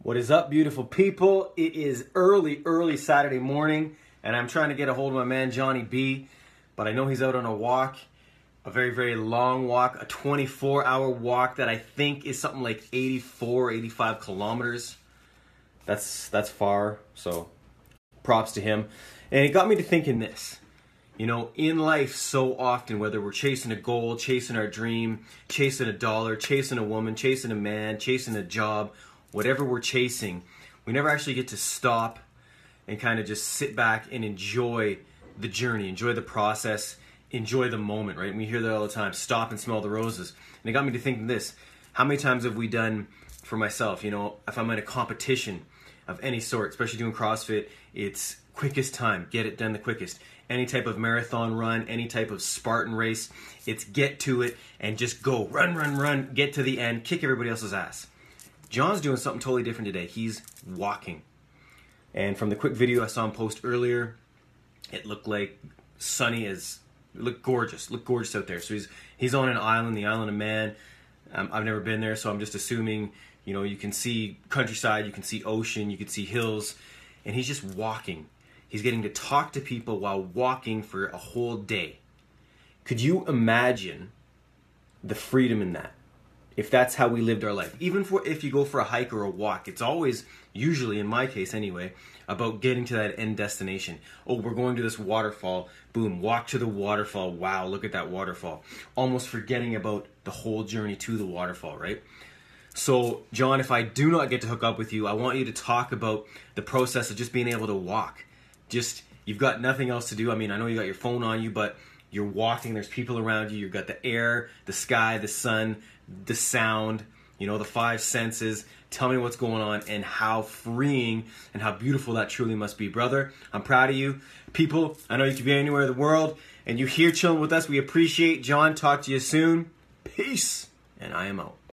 What is up, beautiful people? It is early Saturday morning, and I'm trying to get a hold of my man Johnny B, but I know he's out on a walk, a very long walk, a 24-hour walk that I think is something like 84, 85 kilometers. That's far, so props to him. And it got me to thinking this. You know, in life so often, whether we're chasing a goal, chasing our dream, chasing a dollar, chasing a woman, chasing a man, chasing a job, whatever we're chasing, we never actually get to stop and kind of just sit back and enjoy the journey, enjoy the process, enjoy the moment, right? And we hear that all the time, stop and smell the roses. And it got me to thinking this, how many times have we done, for myself, you know, if I'm in a competition of any sort, especially doing CrossFit, it's quickest time, get it done the quickest. Any type of marathon run, any type of Spartan race, it's get to it and just go, run, get to the end, kick everybody else's ass. John's doing something totally different today. He's walking. And from the quick video I saw him post earlier, it looked like sunny as, it looked gorgeous out there. So he's on an island, the Isle of Man. I've never been there, so I'm just assuming, you know, you can see countryside, you can see ocean, you can see hills, and he's just walking. He's getting to talk to people while walking for a whole day. Could you imagine the freedom in that? If that's how we lived our life. Even if you go for a hike or a walk, it's always, usually in my case anyway, about getting to that end destination. Oh, we're going to this waterfall. Boom, walk to the waterfall. Wow, look at that waterfall. Almost forgetting about the whole journey to the waterfall, right? So, John, if I do not get to hook up with you, I want you to talk about the process of just being able to walk. Just, you've got nothing else to do. I mean, I know you got your phone on you, but you're walking, there's people around you, you've got the air, the sky, the sun, the sound, you know, the five senses. Tell me what's going on and how freeing and how beautiful that truly must be. Brother, I'm proud of you. People, I know you could be anywhere in the world, and you're here chilling with us. We appreciate. John, talk to you soon. Peace. And I am out.